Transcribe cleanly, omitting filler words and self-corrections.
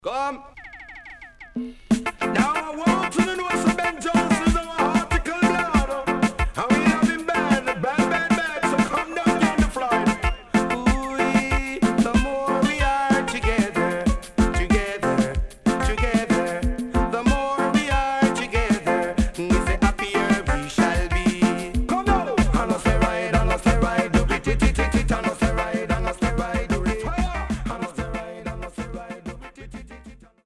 Come. Now I want to know what's Ben Johnson.